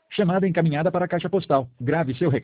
Chamada encaminhada para a caixa postal. Grave seu recado.